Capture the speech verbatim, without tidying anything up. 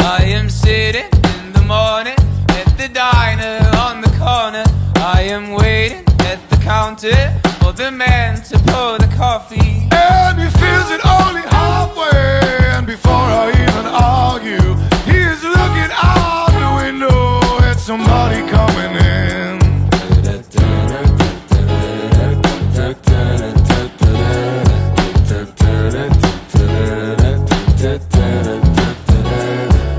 I am sitting in the morning at the diner on the corner. I am waiting at the counter for the man to pour the coffee.